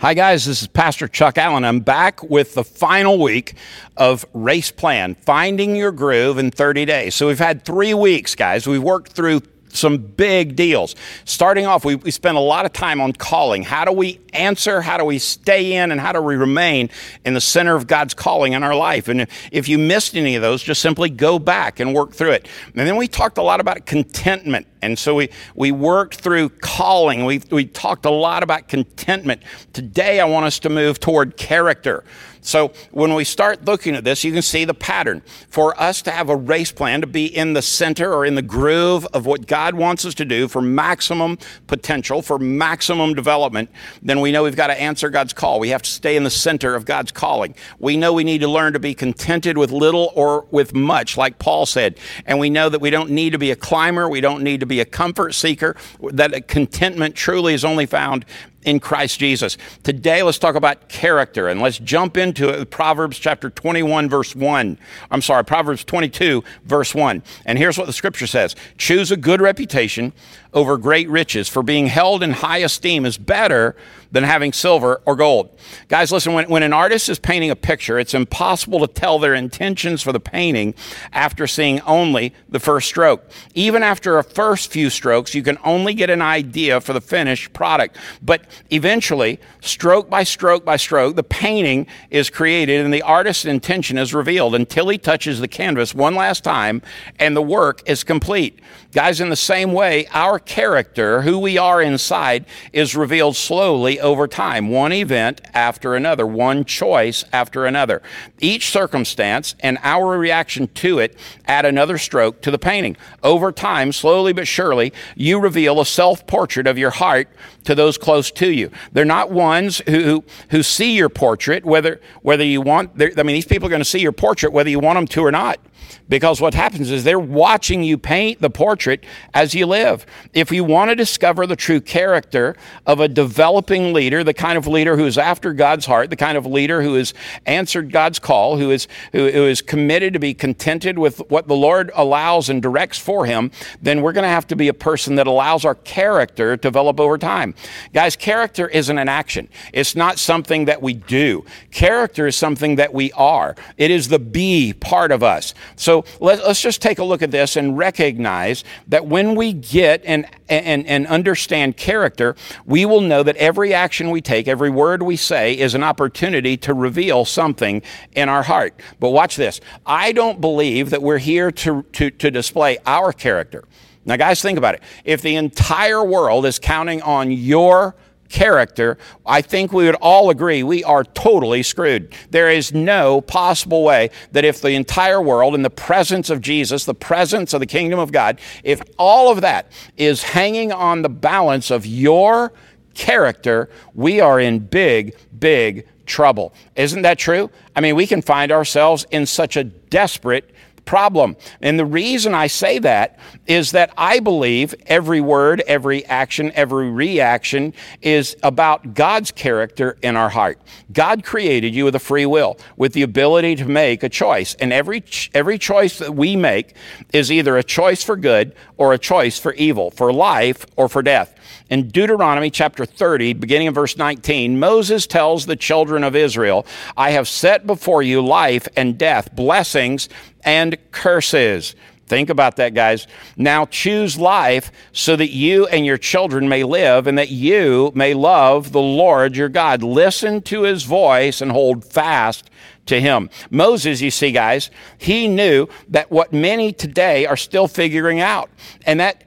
Hi guys, this is Pastor Chuck Allen. I'm back with the final week of Race Plan, Finding Your Groove in 30 Days. So we've had 3 weeks, guys. We've worked through some big deals. Starting off, we spent a lot of time on calling. How do we answer? How do we stay in? And how do we remain in the center of God's calling in our life? And if you missed any of those, just simply go back and work through it. And then we talked a lot about contentment. And so we worked through calling. We talked a lot about contentment. Today, I want us to move toward character. So when we start looking at this, you can see the pattern. For us to have a race plan, to be in the center or in the groove of what God wants us to do for maximum potential, for maximum development, then we know we've got to answer God's call. We have to stay in the center of God's calling. We know we need to learn to be contented with little or with much, like Paul said. And we know that we don't need to be a climber. We don't need to be a comfort seeker. That contentment truly is only found in Christ Jesus. Today, let's talk about character, and let's jump into it with Proverbs chapter 21, verse 1. Proverbs 22, verse 1. And here's what the scripture says. Choose a good reputation over great riches, for being held in high esteem is better than having silver or gold. Guys, listen, when an artist is painting a picture, it's impossible to tell their intentions for the painting after seeing only the first stroke. Even after a first few strokes, you can only get an idea for the finished product. But eventually, stroke by stroke by stroke, the painting is created and the artist's intention is revealed until he touches the canvas one last time and the work is complete. Guys, in the same way, our character, who we are inside, is revealed slowly over time, one event after another, one choice after another. Each circumstance and our reaction to it add another stroke to the painting. Over time, slowly but surely, you reveal a self-portrait of your heart to those close to you. They're not ones who see your portrait, whether you want, these people are going to see your portrait whether you want them to or not. Because what happens is they're watching you paint the portrait as you live. If you want to discover the true character of a developing leader, the kind of leader who is after God's heart, the kind of leader who has answered God's call, who is committed to be contented with what the Lord allows and directs for him, then we're going to have to be a person that allows our character to develop over time. Guys, character isn't an action. It's not something that we do. Character is something that we are. It is the be part of us. So let's just take a look at this and recognize that when we get and understand character, we will know that every action we take, every word we say is an opportunity to reveal something in our heart. But watch this. I don't believe that we're here to display our character. Now, guys, think about it. If the entire world is counting on your character, I think we would all agree we are totally screwed. There is no possible way that if the entire world, in the presence of Jesus, the presence of the kingdom of God, if all of that is hanging on the balance of your character, we are in big, big trouble. Isn't that true? I mean, we can find ourselves in such a desperate problem. And the reason I say that is that I believe every word, every action, every reaction is about God's character in our heart. God created you with a free will, with the ability to make a choice. And every choice that we make is either a choice for good or a choice for evil, for life or for death. In Deuteronomy chapter 30, beginning in verse 19, Moses tells the children of Israel, I have set before you life and death, blessings and curses. Think about that, guys. Now choose life so that you and your children may live and that you may love the Lord your God. Listen to his voice and hold fast to him. Moses, you see, guys, he knew that what many today are still figuring out, and that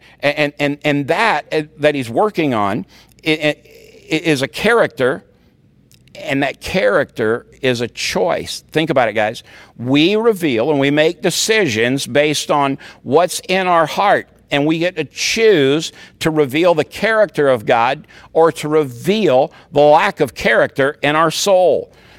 he's working on is a character. And that character is a choice. Think about it, guys. We reveal and we make decisions based on what's in our heart. And we get to choose to reveal the character of God or to reveal the lack of character in our soul.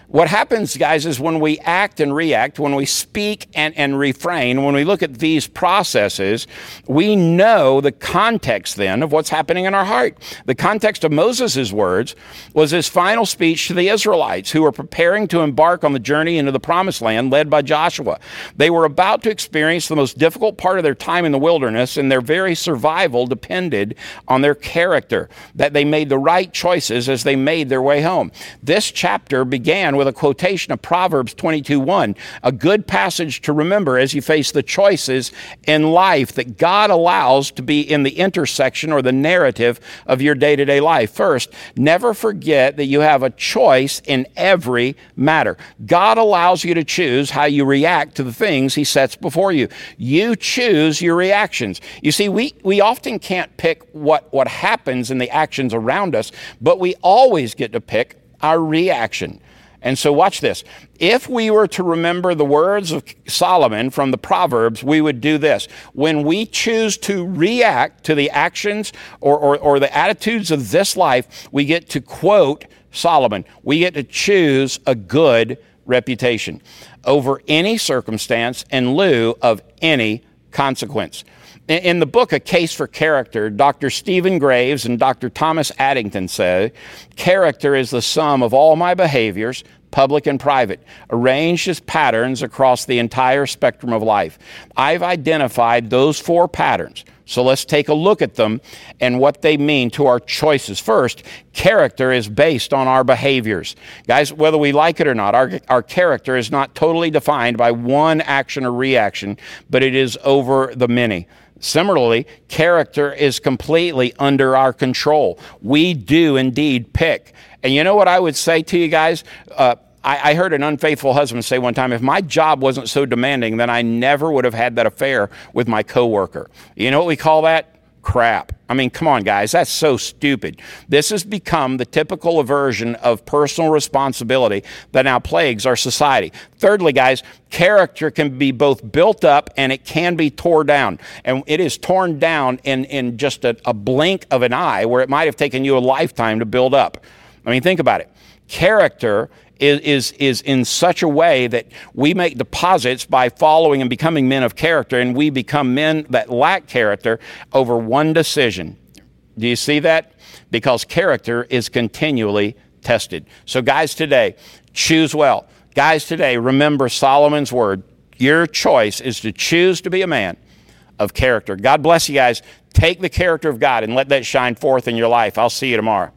What happens, guys, is when we act and react, when we speak and refrain, when we look at these processes, we know the context then of what's happening in our heart. The context of Moses' words was his final speech to the Israelites who were preparing to embark on the journey into the promised land led by Joshua. They were about to experience the most difficult part of their time in the wilderness, and their very survival depended on their character, that they made the right choices as they made their way home. This chapter began with a quotation of Proverbs 22:1, a good passage to remember as you face the choices in life that God allows to be in the intersection or the narrative of your day-to-day life. First, never forget that you have a choice in every matter. God allows you to choose how you react to the things he sets before you. You choose your reactions. You see, we often can't pick what happens in the actions around us, but we always get to pick our reaction. And so watch this. If we were to remember the words of Solomon from the Proverbs, we would do this. When we choose to react to the actions or the attitudes of this life, we get to quote Solomon. We get to choose a good reputation over any circumstance in lieu of any consequence. In the book, A Case for Character, Dr. Stephen Graves and Dr. Thomas Addington say, character is the sum of all my behaviors, public and private, arranged as patterns across the entire spectrum of life. I've identified those 4 patterns. So let's take a look at them and what they mean to our choices. First, character is based on our behaviors. Guys, whether we like it or not, our character is not totally defined by one action or reaction, but it is over the many. Similarly, character is completely under our control. We do indeed pick. And you know what I would say to you guys? I heard an unfaithful husband say one time, if my job wasn't so demanding, then I never would have had that affair with my coworker. You know what we call that? Crap. I mean, come on, guys. That's so stupid. This has become the typical aversion of personal responsibility that now plagues our society. Thirdly, guys, character can be both built up and it can be torn down. And it is torn down in just a blink of an eye where it might have taken you a lifetime to build up. I mean, think about it. Character is in such a way that we make deposits by following and becoming men of character, and we become men that lack character over one decision. Do you see that? Because character is continually tested. So guys today, choose well. Guys today, remember Solomon's word. Your choice is to choose to be a man of character. God bless you guys. Take the character of God and let that shine forth in your life. I'll see you tomorrow.